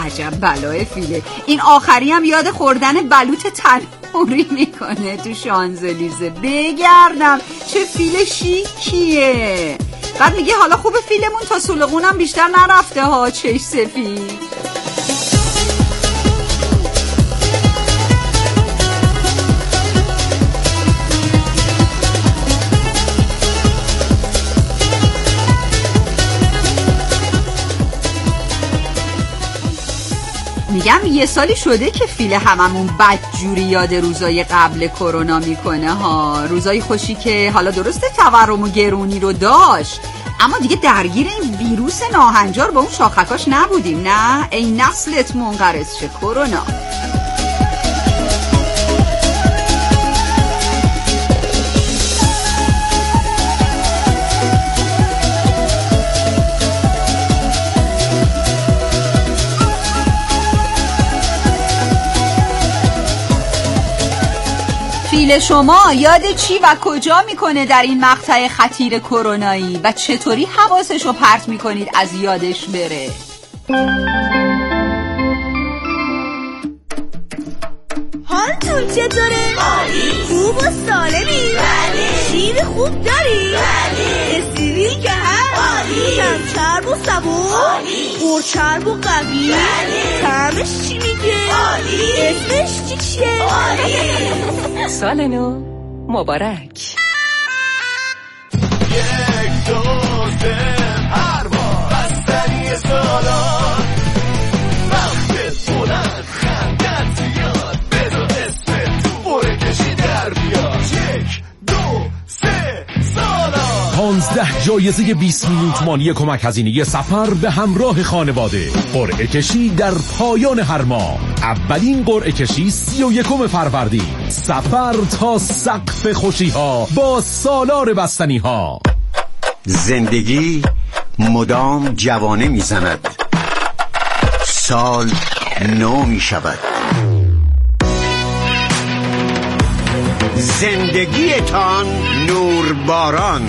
عجب بلای فیله. این آخری هم یاد خوردن بلوط تنوری میکنه تو شانزلیزه. بگردم چه فیل شیکیه. بعد میگه حالا خوب فیلمون تا سلغونم بیشتر نرفته ها. چش سفید. میگم 1 سالی شده که فیل هممون بدجوری یاد روزای قبل کرونا میکنه ها. روزای خوشی که حالا درسته تورم و گرونی رو داشت، اما دیگه درگیر این ویروس ناهنجار با اون شاخکاش نبودیم. نه ای نسلت منقرض شه کرونا. فیل شما یاد چی و کجا میکنه در این مقطع خطیر کرونایی و چطوری حواسشو پرت میکنید از یادش بره؟ حالتون چطوره؟ عالی. خوب و سالمی؟ بله. شیر خوب داری؟ بله. استریل که هست؟ عالی. کم چرب و صبور؟ عالی. پرچرب و قوی؟ بله. طعمش چی میگه؟ عالی. اسمش چیه؟ عالی. سال نو مبارک. 1 2 3 هر بار بستنی سالان وقت بلند خندت زیاد بذار اسم تو بره کشی در بیاد 1 2 3 سالان 15 جایزه 20 میلیون تومانی کمک هزینه سفر به همراه خانواده. قرعه کشی در پایان هر ماه. اولین قرعه کشی 31 فروردین. سفر تا سقف خوشی ها با سالار بستنی ها. زندگی مدام جوانه میزند، سال نو می شود. زندگیتان نورباران،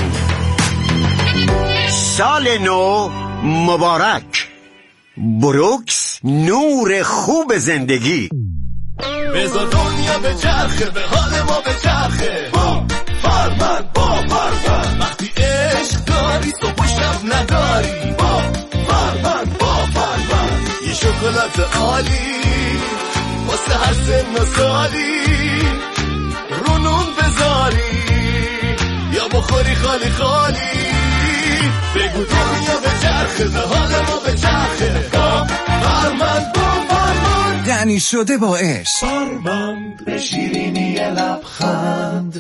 سال نو مبارک. بروکس، نور خوب زندگی. بذار دنیا به چرخه، به حال ما به چرخه. با فرمند با فرمند وقتی عشق داری صبح و شب نداری. با فرمند با فرمند یه شکلات عالی واسه هر سن و سالی رو نون بذاری یا بخوری خالی خالی. بگو دنیا به چرخه، به حال ما به چرخه. با فرمند با فرمند یعنی شده با عشق. فرمند به شیرینی لبخند.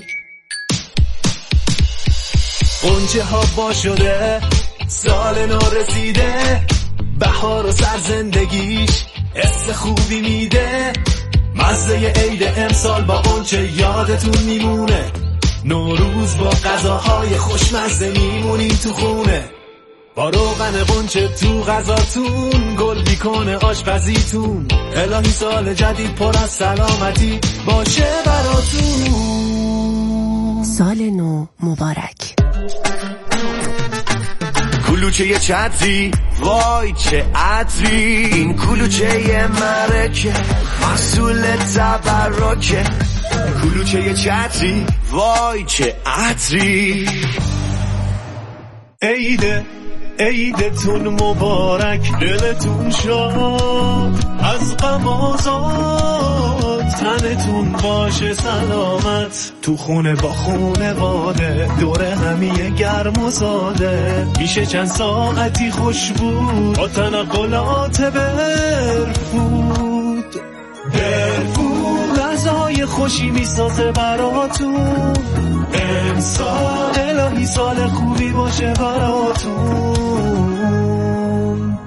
قنچه ها با شده، سال نو رسیده، بهار و سر زندگیش حس خوبی میده. مزه عید امسال با قنچه یادتون میمونه. نوروز با غذاهای خوشمزه میمونیم تو خونه. با روغن قنچه تو غذاتون گل میکنه آشپزیتون. الهی سال جدید پر از سلامتی باشه براتون. سال نو مبارک. کلوچه چتری وای چه عطری، این کلوچه مرکه محصول تبرکه. کلوچه چتری وای چه عطری. عیدتون مبارک، دلتون شاد از غم آزاد، تنتون باشه سلامت تو خونه با خونواده، دور همیه گرم و ساده، میشه چند ساعتی خوش بود با تنقلات برفود. غذای خوشی میسازه براتون امسال، الهی سال خوبی باشه براتون.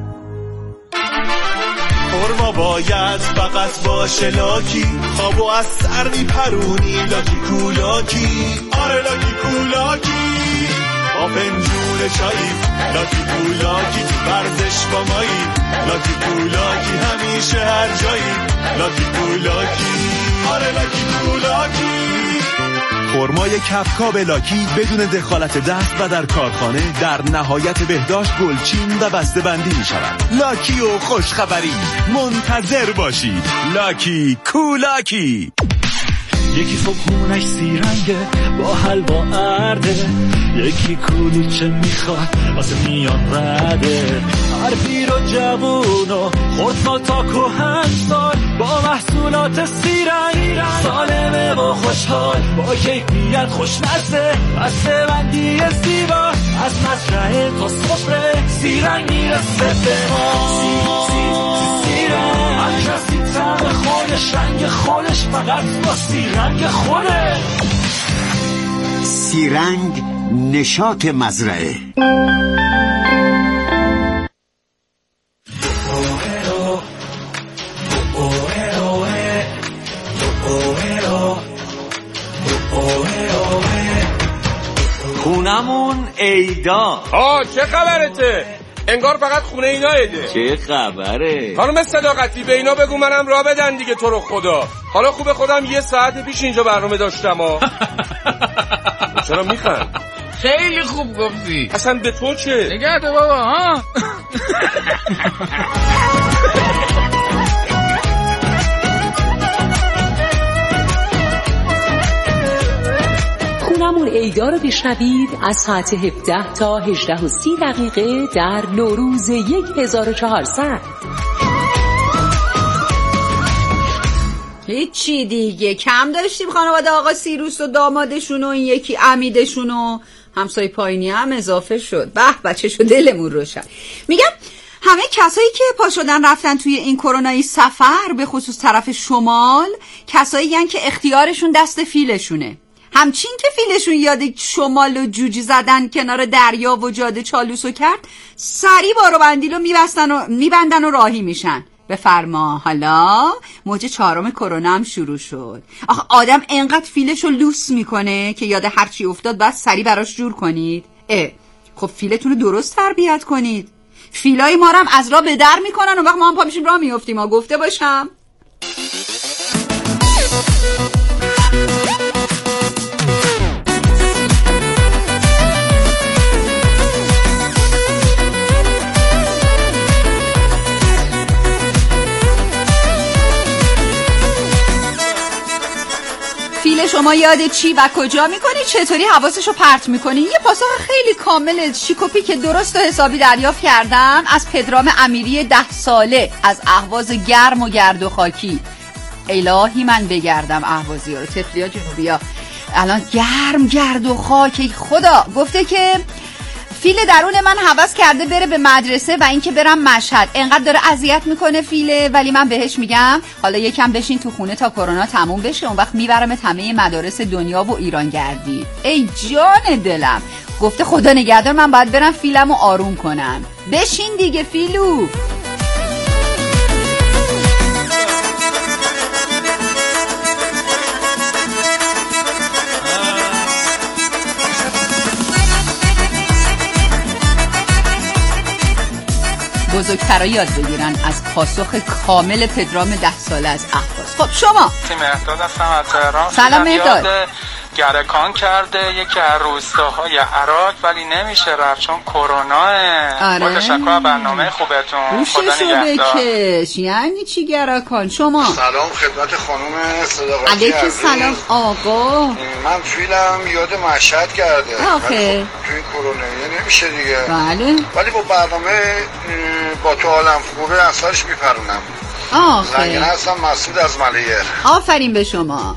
خورما باید فقط باشه لاکی، خوابو از سر میپرونی لاکی کولاکی. آره لاکی کولاکی با پنجون چایی، لاکی کولاکی ورزش با مایی، لاکی کولاکی همیشه هر جایی، لاکی کولاکی. آره لاکی کولاکی خرمای کفکاب لاکی بدون دخالت دست و در کارخانه در نهایت بهداشت گلچین و بسته‌بندی می‌شود. لاکی و خوشخبری منتظر باشید. لاکی کولاکی. یکی صبحونش سیرنگه با حلوا ارده، یکی کلوچه میخواد واسه میان رده. هر پیر و جوون و خردسال تا کهنسال با محصولات سیرنگ سالمه و خوشحال، با کیفیت خوشمزه، بسته‌بندی زیبا از مزرعه تا سفره. سیرنگ میرسه به ما. سیرنگ هر کسی طعم خودش، رنگ خودش، فقط با سیرنگ خوده. سیرنگ نشاط مزرعه. خونمون ایدا. چه خبرته؟ انگار فقط خونه اینا ایده. چه خبره؟ خانم صداقتی به اینا بگو منم راه بدن دیگه، تو رو خدا. حالا خوبه خودم یه ساعت پیش اینجا برنامه داشتم چرا میخند؟ خیلی خوب گفتی. اصلا به تو چه؟ نگه ده بابا ها. خونمون ایدا رو بشنوید از ساعت 17 تا 18:30 دقیقه در نوروز 1400. هیچی دیگه، کم داشتیم خانواده آقا سیروس و دامادشون و این یکی عمیدشون و همسایه پایینی هم اضافه شد. به بچه شو دلمون روشن. میگم همه کسایی که پا شدن رفتن توی این کرونایی سفر، به خصوص طرف شمال، کسایی یعنی که اختیارشون دست فیلشونه. همچین که فیلشون یاد شمال و جوجی زدن کنار دریا و جاده چالوسو کرد، سریع بارو بندیلو میبندن و راهی میشن. بفرما. حالا موج 4 کرونا هم شروع شد. آخه آدم انقدر فیلشو لوس میکنه که یاد هر چی افتاد بعد سریع براش جور کنید. خب فیلتون رو درست تربیت کنید. فیلای ما رو هم از راه به در میکنن و وقت ما هم پا میشیم راه میافتیم. ما گفته باشم. فیل شما یاد چی و کجا میکنی؟ چطوری حواسشو پرت میکنی؟ یه پاسخ خیلی کامل شیکوپی که درست و حسابی دریافت کردم از پدرام امیری 10 ساله از اهواز گرم و گرد و خاکی. الهی من بگردم اهوازی ها رو، تفلیا جنوبی ها الان گرم گرد و خاک. خدا گفته که فیل درون من هوس کرده بره به مدرسه و اینکه برم مشهد. انقدر داره اذیت میکنه فیله، ولی من بهش میگم حالا یکم بشین تو خونه تا کرونا تموم بشه، اون وقت میبرمت همه مدارس دنیا و ایران گردی. ای جان دلم. گفته خدا نگهدار من باید برم فیلمو آروم کنم. بشین دیگه فیلو. بزرگترها یاد بگیرن از پاسخ کامل پدرام 10 ساله از اهواز. خب شما؟ مهداد هستم از تهران. سلام مهداد. گرکان کرده یکی از روستاهای عراق ولی نمیشه رفت چون کروناه. با تشکر برنامه خوبتون. خدا نگهدار. بکش. یعنی چی گرکان؟ شما؟ سلام خدمت خانم صداقتی. علیکم سلام آقا. من فیلم یاد مشهد کرده. آخه تو این کرونایی نمیشه دیگه. بله. ولی با برنامه با تو عالم خوبه اثرش میپرونم. آخه زنگنه هستم مسعود از ملیه. آفرین به شما.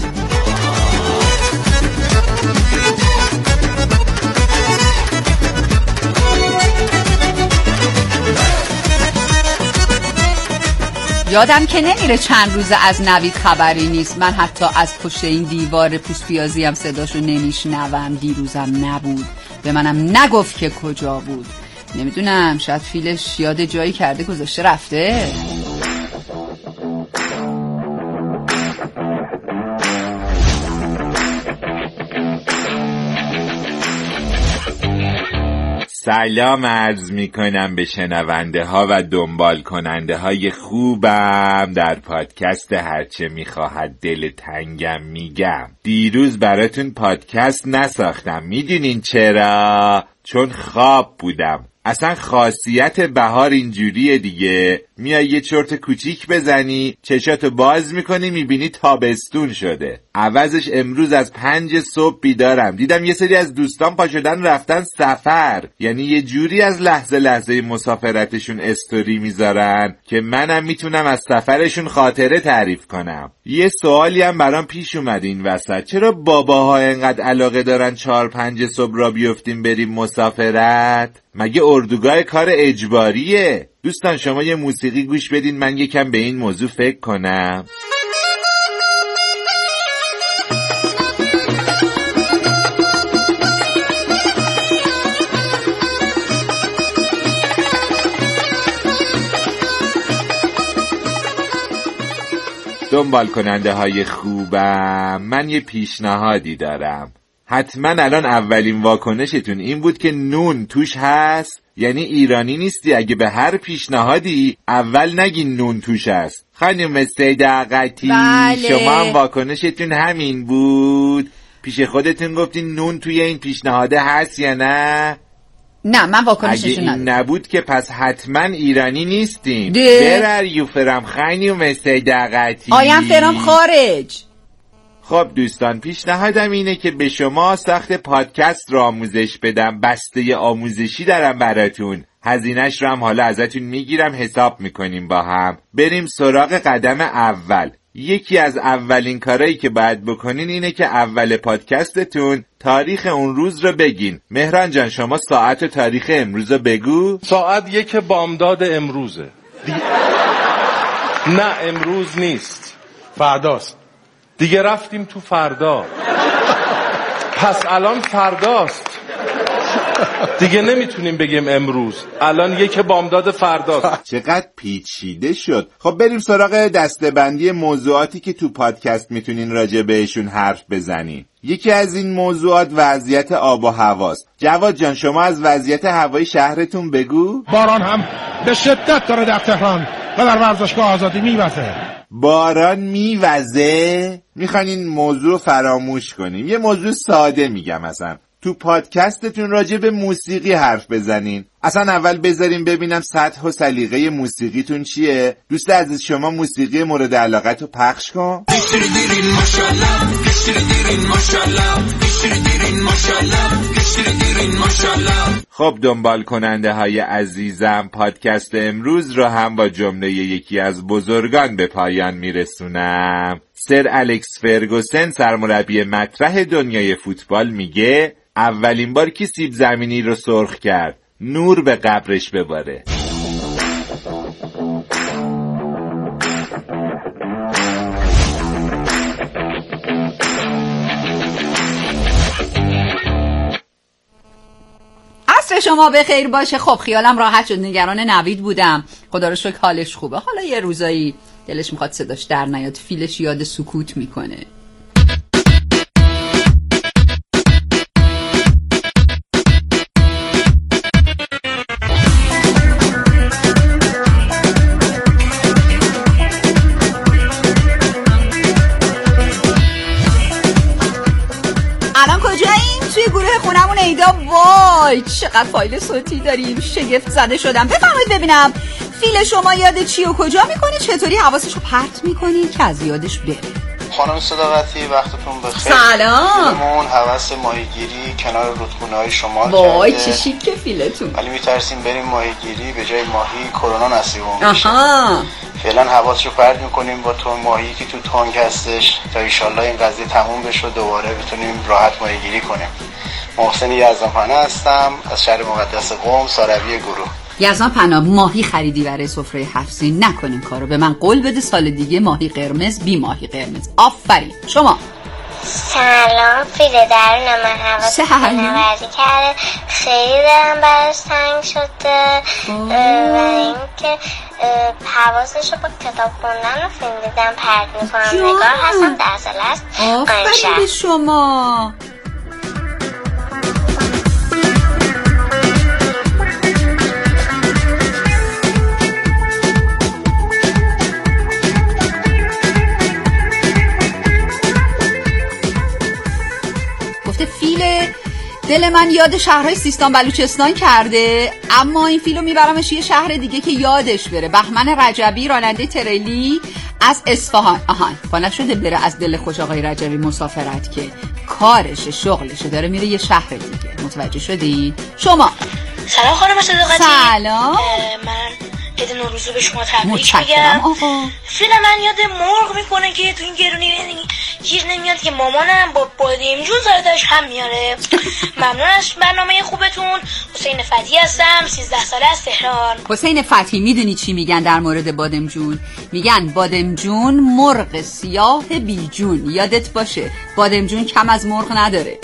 یادم که نمیره چند روز از نوید خبری نیست. من حتی از پشت این دیوار پوست پیازی هم صداشو نمیشنوم. دیروزم نبود، به منم نگفت که کجا بود. نمیدونم، شاید فیلش یاد جایی کرده گذاشته رفته. سلام عرض میکنم به شنونده ها و دنبال کننده های خوبم در پادکست هرچه میخواهد دل تنگم میگم. دیروز براتون پادکست نساختم، میدونین چرا؟ چون خواب بودم. اصلا خاصیت بهار اینجوریه دیگه، میای یه چرت کوچیک بزنی چشاتو باز میکنی میبینی تابستون شده. عوضش امروز از 5 صبح بیدارم، دیدم یه سری از دوستان پا شدن رفتن سفر، یعنی یه جوری از لحظه مسافرتشون استوری میذارن که منم میتونم از سفرشون خاطره تعریف کنم. یه سوالی هم برام پیش اومد این وسط، چرا باباها اینقدر علاقه دارن 4-5 صبح را بیفتیم بریم مسافرت؟ مگه اردوگاه کار اجباریه؟ دوستان شما یه موسیقی گوش بدین من یکم به این موضوع فکر کنم. دنبال کننده های خوبم، من یه پیشنهادی دارم. حتما الان اولین واکنشتون این بود که نون توش هست، یعنی ایرانی نیستی اگه به هر پیشنهادی اول نگی نون توش هست. خانم سیدعقتی بله. شما هم واکنشتون همین بود؟ پیش خودتون گفتین نون توی این پیشنهاده هست یا نه؟ نه من واکنششون اگه این نبود که پس حتما ایرانی نیستین. برر یو فرام خانم سیدعقتی آیم فرام خارج. خب دوستان پیشنهادم اینه که به شما ساخت پادکست رو آموزش بدم، بسته آموزشی دارم براتون، هزینه‌اش رو هم حالا ازتون میگیرم حساب میکنیم با هم. بریم سراغ قدم اول. یکی از اولین کارهایی که باید بکنین اینه که اول پادکستتون تاریخ اون روز رو بگین. مهران جان شما ساعت و تاریخ امروز رو بگو. ساعت 1 بامداد امروزه. نه امروز نیست، فرداست. دیگه رفتیم تو فردا، پس الان فرداست دیگه، نمیتونیم بگیم امروز، الان 1 بامداد فرداست. چقدر پیچیده شد. خب بریم سراغ دسته‌بندی موضوعاتی که تو پادکست میتونین راجع بهشون حرف بزنین. یکی از این موضوعات وضعیت آب و هواست. جواد جان شما از وضعیت هوای شهرتون بگو. باران هم به شدت داره در تهران و در ورزشگاه آزادی میوزه. باران میوزه؟ میخواین این موضوع فراموش کنیم، یه موضوع ساده میگم. اصلا تو پادکستتون راجع به موسیقی حرف بزنین. اصلا اول بذاریم ببینم سطح و سلیقه موسیقیتون چیه. دوست عزیز شما موسیقی مورد علاقتو پخش کن. خب دنبال کننده های عزیزم، پادکست امروز رو هم با جمله یکی از بزرگان به پایان میرسونم. سر الکس فرگوسن سرمربی مطرح دنیای فوتبال میگه اولین بار کی سیب زمینی رو سرخ کرد؟ نور به قبرش بباره. عصر شما بخیر باشه. خب خیالم راحت شد، نگران نوید بودم، خدا رو شکر حالش خوبه. حالا یه روزایی دلش میخواد صداش در نیاد، فیلش یاد سکوت میکنه. الان کجاییم؟ توی گروه خونمون ایدا. وای چقدر فایل صوتی داریم، شگفت زده شدم. بفرمایید ببینم فیل شما یاد چی و کجا میکنه؟ چطوری حواسشو پرت میکنی که از یادش بره؟ خانم صداقتی وقتتون بخیر. سلام. فیلمون حواس ماهیگیری کنار رودخونه‌های شمال وای چه شیکه فیلتون. ولی میترسیم بریم ماهیگیری به جای ماهی کرونا نصیبمون بشه. آها. فعلا حواسشو پرت میکنیم با تو ماهی که تو تانک هستش تا ایشالله این قضیه تموم بشه و دوباره بتونیم راحت ماهیگیری کنیم. محسن یزدانپناه هستم از شهر مقدس قم، ساروی گروه. یزدانپناه ماهی خریدی برای سفره 7 سین؟ نکنین کارو. به من قول بده سال دیگه ماهی قرمز بی ماهی قرمز. آفرین. شما سلام فیل درون من حواست نوردی کرده، خیلی دارم براش تنگ شده و اینکه حواسش رو با کتاب خوندن و فیلم دیدن پرت میکنم. نگار هستم در ساله است. آفرین به شما. دل من یاد شهرهای سیستان بلوچستان کرده، اما این فیلمو میبرمش یه شهر دیگه که یادش بره. بهمن رجبی راننده تریلی از اصفهان. با نشده بره از دل خوش آقای رجبی مسافرت که کارشه شغلشه، داره میره یه شهر دیگه. متوجه شدی؟ شما سلام خانم صداقتی. سلام. من عید نوروز رو به شما تبریک میگم. فیلم من یاد مرغ میکنه که تو این گرونی گیر نمیاد که مامانم با بادمجون زارتش هم میاره. ممنون از برنامه خوبتون. حسین فتحی هستم، 13 ساله از تهران. حسین فتحی میدونی چی میگن در مورد بادمجون؟ میگن بادمجون مرغ سیاه بیجون. یادت باشه بادمجون کم از مرغ نداره.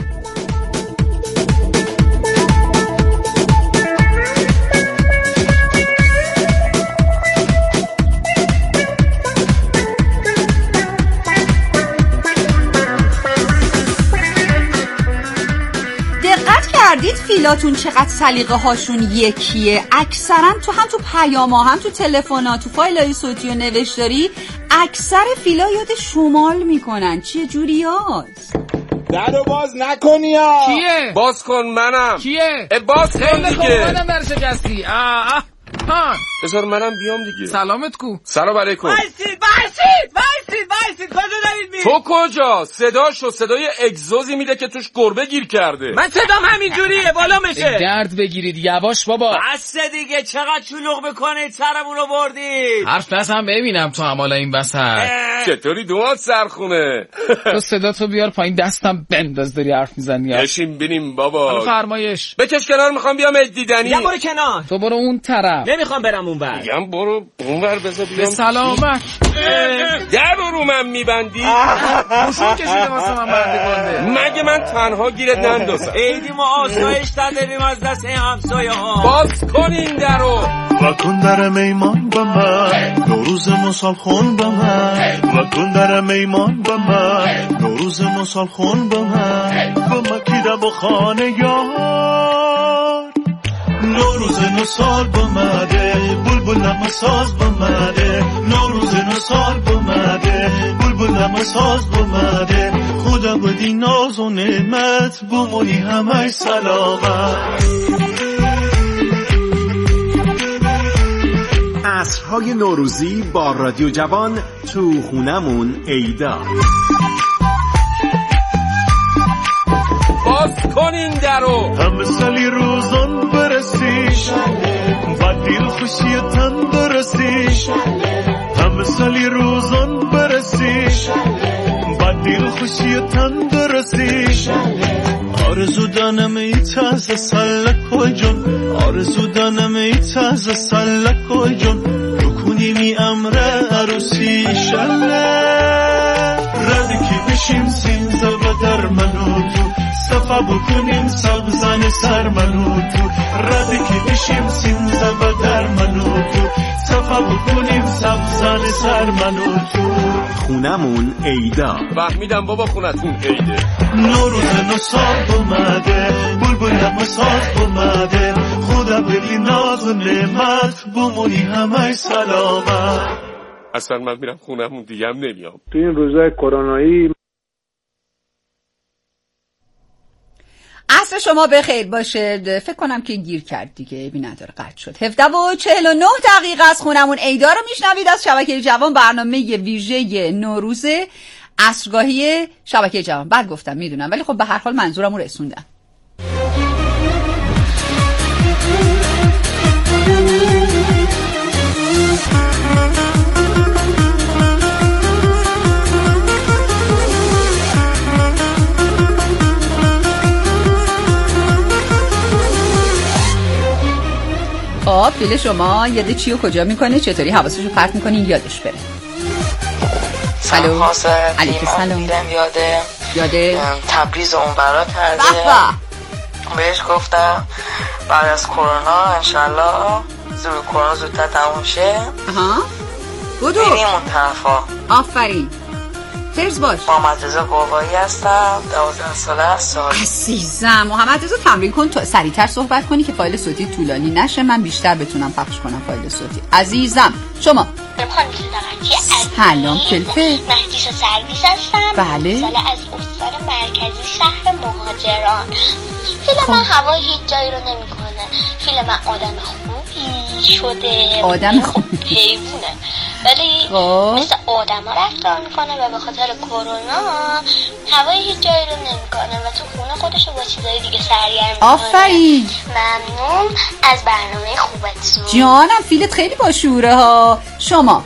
کردید فیلاتون چقدر سلیقه هاشون یکیه؟ اکثرا هم تو پیاما هم تو تلفن‌ها تو فایلای صوتی و نوشتاری اکثر فیلا یاد شمال میکنن. چیه جوریاست؟ درو باز نکنی ها. کیه؟ باز کن. منم. کیه؟ باز کن دیگه. منم در شکستی. بذار منم بیام دیگه. سلامت کو. سلام علیکم. بایستید کجا دارید میرید؟ تو کجا؟ صدای اگزوزی میده که توش گربه گیر کرده. من صدام همین جوریه بالا میشه. درد بگیرید یواش بابا. بس دیگه چقدر شلوغ میکنید سرمون رو بردید. حرف نزن ببینم تو حالا این وسط. چطوری دوات سرخونه؟ تو صداتو بیار پایین دستم بنداز داری حرف میزنی. بشین ببینیم بابا. فرمایش. بکش کنار میخوام بیام دیدنی. یا برو کنار. تو برو اون طرف. نمیخوام برم اون ور. میگم برو اون ور بذار بیام. به سلامت. در رو من میبندی؟ خوشون کشیده واسه من بنده گنده. مگه من تنها گیرت نندازم؟ عیدی ما آسایش نداریم از دست این همسایه ها. باز کن این درو. وکن در میمان با من نوروز مسال خون با من. وکن در میمان با من نوروز مسال خون با من. با مکیده با خانه یار نوروز نسال بمده بلبل نمساز بمده. نوروز نسال بمده بلبل نمساز بمده. خدا بدی ناز و نعمت بمونی همه سلامت. عصرهای نوروزی با رادیو جوان تو خونمون عیدا. باز کن این درو. همه سالی روزان برسی و دل خوشی تندرستی. همه سالی روزان برسی و دل خوشی تندرستی. آرزو دانم ای تازه سلک و جون. آرزو دانم ای تازه سلک و جون. رکنی می امره عروسی شله. ردی که بشیم سینزا و در منو تو. صفا بکنیم سبزن سر منو تو. ردی که بشیم سینزا و در منو تو. صفا بکنیم سبزن سر منو تو. خونمون عیدا. فهمیدم بابا خونتون عیده. نوروز نسال بمده بلبل نمساز بمده. خدا بدی ناز و نعمت بمونی همه سلامت. اصلا من میرم خونمون دیگه هم نمیام. تو این روزای کرونایی عصر شما بخیر باشه. فکر کنم که گیر کرد دیگه، بی نداره قطع شد. 17:49 از خونمون عیدا رو میشنوید از شبکه جوان، برنامه ویژه نوروز عصرگاهی شبکه جوان. بعد گفتم میدونم، ولی خب به هر حال منظورم رو رسوندم. خب فیل شما یاد چی و کجا میکنه؟ چطوری حواسشو پرت میکنین یادش بره؟ سلام حاصل. علیکم سلام. یاده تبریز اون برا کرده. بهش گفتم بعد از کرونا انشالله زور کرونا زودتر تموم شه. بودو بریم اون طرفا. آفرین. فرز باش. محمد رضا قوایی هستم، 12 ساله هستم. عزیزم محمد رضا تمرین کن تو سریعتر صحبت کنی که فایل صوتی طولانی نشه، من بیشتر بتونم پخش کنم فایل صوتی. عزیزم شما خانم صداقتی عزیز. سلام کلفه. مهدیس سرویس هستم. بله. سال از استان مرکزی شهر مهاجران. فیلم من هوای هیچ جایی رو نمیکنه. فیلم من آدم خوبی شده. آدم خوبی. حیوونه. ولی مثل آدم ها رفتار میکنه و به خاطر کرونا هوای هیچ جایی رو نمیکنه و تو خونه خودشو با چیزای دیگه سرگرم میکنه. آفرین. ممنون از برنامه خوبتون. جانم فیلت خیلی با شعوره ها. شما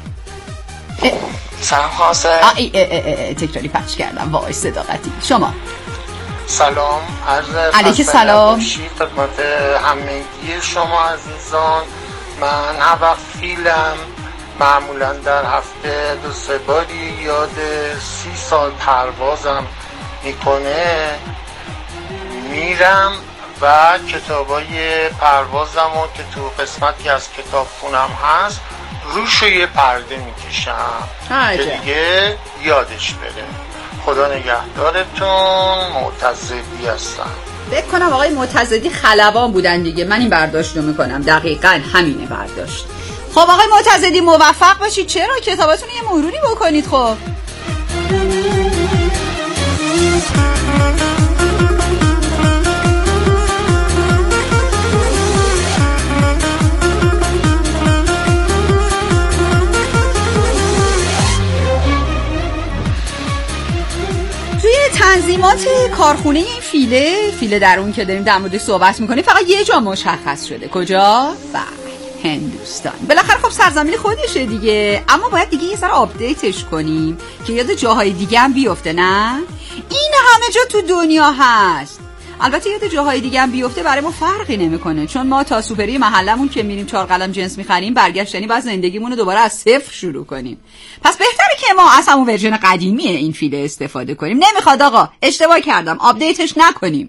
سلام خاصه. تکراری پخش کردم. وای صداقتی. شما سلام. علیک سلام. خدمت همگی شما عزیزان. من هر وقت فیلم معمولا در هفته 2-3 باری یاد 30 سال پروازم میکنه میرم و کتابای پروازم رو که تو قسمتی از کتابخونم هست روشو یه پرده میکشم که دیگه یادش بره. خدا نگهدارتون. معتزدی هستم. فکر کنم آقای معتزدی خلبان بودن دیگه. من این برداشت رو میکنم. دقیقاً همینه برداشت. خب آقای معتزدی موفق باشید. چرا کتاباتون یه مروری بکنید. خب توی تنظیمات کارخونه این فیله در اون که داریم در موردش صحبت میکنیم فقط یه جا مشخص شده. کجا؟ هندوستان. بالاخره خب سرزمین خودشه دیگه، اما باید دیگه یه ذره آپدیتش کنیم که یاد جاهای دیگه هم بیفته. نه این همه جا تو دنیا هست. البته یاد جاهای دیگه هم بیفته برای ما فرقی نمیکنه، چون ما تا سوپری محلمون که میریم 4 قلم جنس میخریم برگشتنی بعد زندگیمون رو دوباره از صفر شروع کنیم. پس بهتره که ما از همون ورژن قدیمی این فیل استفاده کنیم. نمیخواد آقا، اشتباه کردم، آپدیتش نکنیم.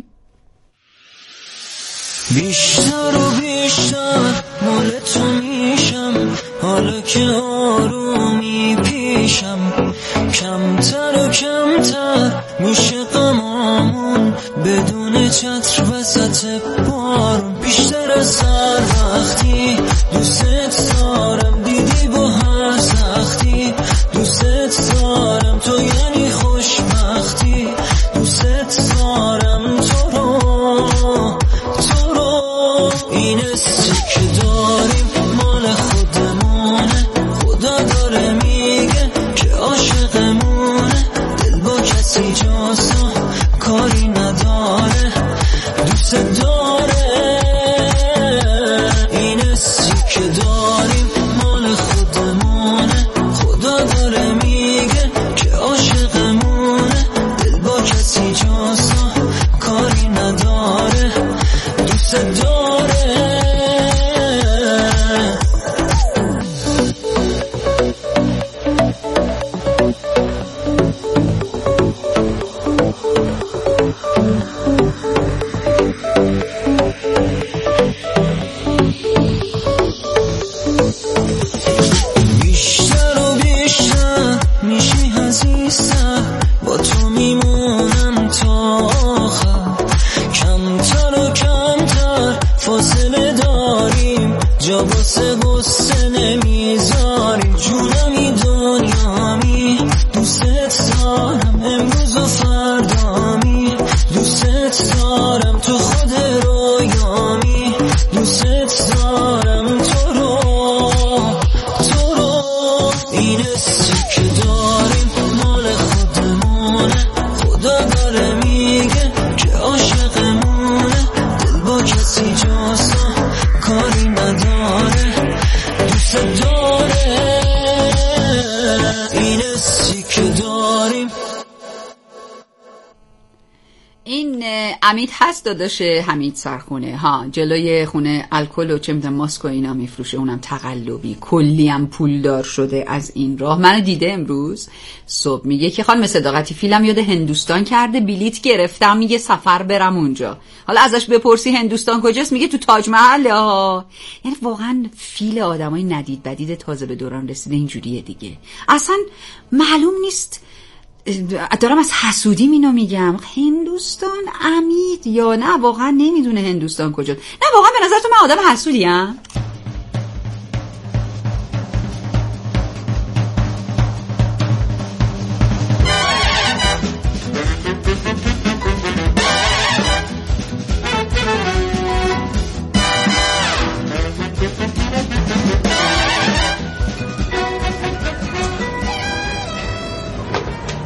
بیشتر و بیشتر مال تو میشم، حالا که آرومی پیشم، کمتر و کمتر میشه غمامون بدون چتر وسط بارون. بیشتر از هر وقتی دوست دارم، دیدی با هر سختی دوست دارم، تو یعنی خوشبختی دوست دارم، تو رو این حسی که داریم مال خودمونه، خدا داره میگه که عاشقمونه، دل با کسی جاسا کاری نداره دوست داره. این حسی که داریم مال خودمونه، خدا داره میگه که عاشقمونه، دل با کسی جاسا کاری نداره دوست داره. حمید هست داداشه، حمید سرخونه ها، جلوی خونه الکل و چه میدونم ماسک و اینا میفروشه، اونم تقلبی، کلی هم پولدار شده از این راه. منو دیده امروز صبح میگه که خانم صداقتی فیلم یاد هندوستان کرده، بلیت گرفتم، میگه سفر برم اونجا. حالا ازش بپرسی هندوستان کجاست میگه تو تاج محل ها. یعنی واقعا فیل آدمای ندید بدید تازه به دوران رسیده اینجوریه دیگه، اصلا معلوم نیست. دارم از حسودی اینو میگم، هندوستان امید یا نه واقعا نمیدونه هندوستان کجاست. نه واقعا به نظر تو من آدم حسودیم؟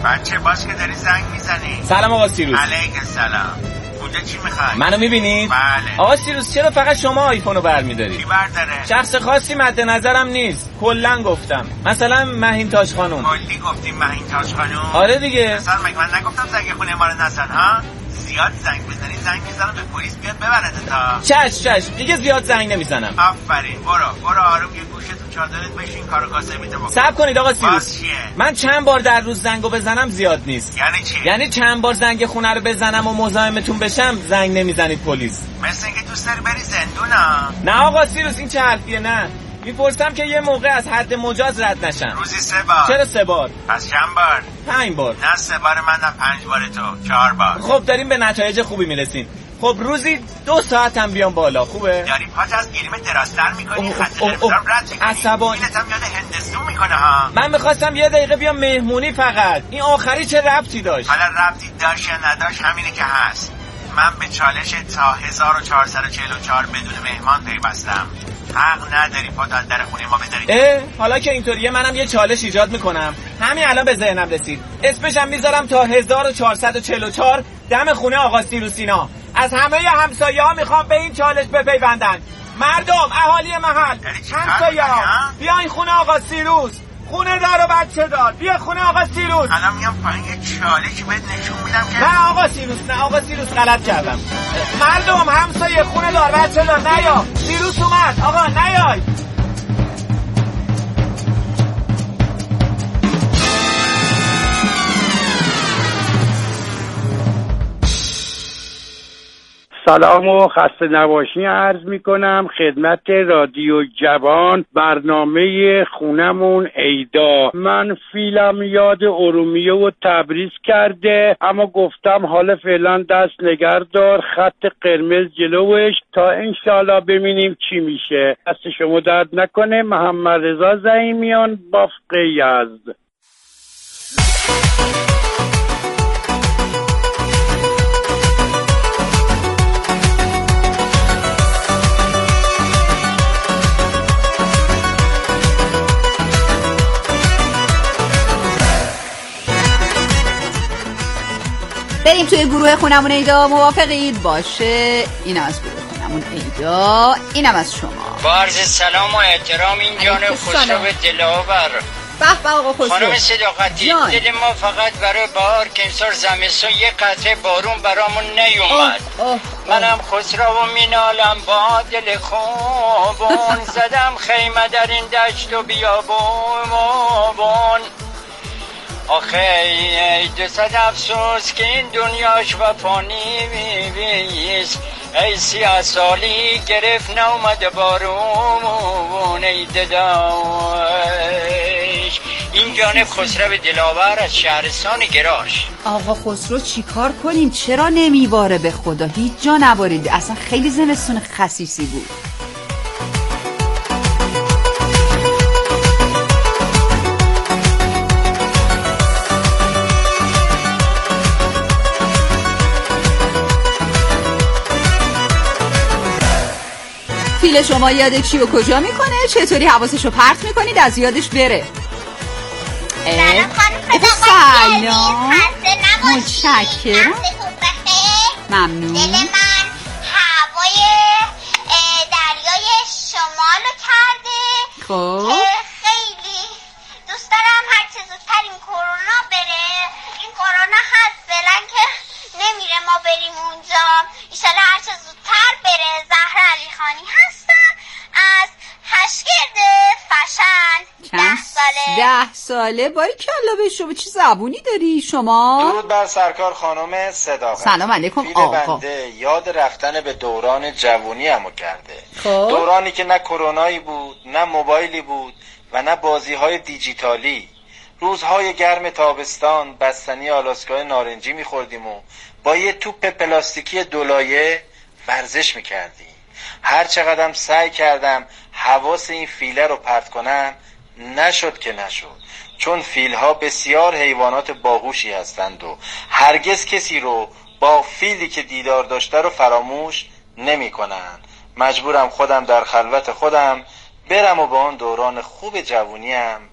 بچه باش که داری زنگ میزنی. سلام آقا سیروس. علیک السلام. اونجا چی میخوای؟ منو میبینید؟ بله. آقا سیروس چرا فقط شما آیفونو برمیداری؟ کی برداره؟ شخص خاصی مد نظرم نیست، کلا گفتم. مثلا مهینتاج خانم. کلی گفتیم مهینتاج خانم؟ آره دیگه. مثلا من نگفتم زنگ خونه ما رو نزن ها؟ زیاد زنگ بزنی زنگ میزنم به پلیس بیاد ببرد تا. چش دیگه زیاد زنگ نمیزنم. آفرین. برو آروم یه گوشه تو چادرت بشین کارو کاسه میده بکن. صبر کنید آقا سیروس. من چند بار در روز زنگو بزنم زیاد نیست. یعنی چی؟ یعنی چند بار زنگ خونه رو بزنم و مزاحمتون بشم زنگ نمیزنید پلیس. مثل اینکه دوست داری بری زندونا. نه آقا سیروس این چه حرفیه؟ نه میپرسم که یه موقع از حد مجاز رد نشم. روزی 3 بار. چرا 3 بار؟ پس چند بار؟ 5 بار. نه 3 بار من، نه 5 بار تو، 4 بار. خب داریم به نتایج خوبی میرسین. خب روزی 2 ساعت هم بیام بالا خوبه؟ داری پات از گیریم دراستر میکنی، خط قرمزم رد میکنی. عصبانی. اینت هم یاد هندستون میکنه ها. من میخواستم یه دقیقه بیام مهمونی فقط. این آخری چه ربطی داشت؟ حالا ربطی داشت یا نداشت همینه که هست. من به چالش تا 1444 بدون مهمان پیوستم. حق نداری پات از در خونه ما بذاری. حالا که اینطوریه منم یه چالش ایجاد میکنم. همین الان به ذهنم رسید. اسمشم میذارم تا 1444 دم خونه آقا سیروسینا. از همه همسایه‌ها میخوام به این چالش بپیوندن. مردم، اهالی محل، همسایه‌ها، بیاین خونه آقا سیروس. خونه دار و بچه دار. بیا خونه آقا سیروس. الان میام پایین یه چالشی بهت نشون میدم که نه آقا سیروس غلط کردم. مردم، همسایه، خونه دار، بچه دار، نیا. سیروس اومد. آقا نیای. سلام و خسته نباشی عرض می کنم خدمت رادیو جوان، برنامه خونمون عیدا. من فیلم یاد ارومیه و تبریز کرده، اما گفتم حالا فعلا دست نگه دار، خط قرمز جلوش تا انشالله ببینیم چی میشه. دست شما درد نکنه. محمد رضا زعیمیان، بافق یزد. بریم توی گروه خونمون عیدا. موافقید؟ باشه. اینم از گروه خونمون عیدا، اینم از شما. با عرض سلام و احترام این جان خسرو دلاور. به آقا خسرو. خانم صداقتی، دل ما فقط برای بهار که امسال زمستون یک قطره بارون برامون نیومد. منم خسرو و مینالم با دل خوبون. زدم خیمه در این دشت و بیابون. آخه 200 افسوس که این دنیاش وفانی بیست. ای 30 سالی گرفت نومد بارون. ای دداش. این جانب خسرو دلاور از شهرستان گراش. آقا خسرو چی کار کنیم؟ چرا نمیباره؟ به خدا هیچ جا نبارید. اصلا خیلی زمستون خسیسی بود. فیل شما یاد چی و کجا میکنه؟ چطوری حواسشو پرت میکنید از یادش بره؟ سلام. متشکرم. ممنون. دل من هوای دریای شمالو کرده. خب خیلی دوست دارم هر چه زودتر این کرونا بره. این کرونا هست فعلا که نمیره ما بریم اونجا. ایشالا هر چه زودتر بره. زهرا علیخانی هستم از هشگرد فشن. 10 ساله. 10 ساله. باریکلا به شما. چه زبونی داری شما؟ درود بر سرکار خانم صداقت. سلام علیکم آقا. بنده یاد رفتن به دوران جوونی همو کرده. خب دورانی که نه کرونایی بود، نه موبایلی بود و نه بازی‌های دیجیتالی. روزهای گرم تابستان بستنی آلاسکای نارنجی می‌خوردیم و با یه توپ پلاستیکی دولایه ورزش می‌کردیم. هر چقدرم سعی کردم حواس این فیله رو پرت کنم نشد که نشد، چون فیل‌ها بسیار حیوانات باهوشی هستند و هرگز کسی رو با فیلی که دیدار داشته رو فراموش نمی‌کنند. مجبورم خودم در خلوت خودم برم و با اون دوران خوب جوونیم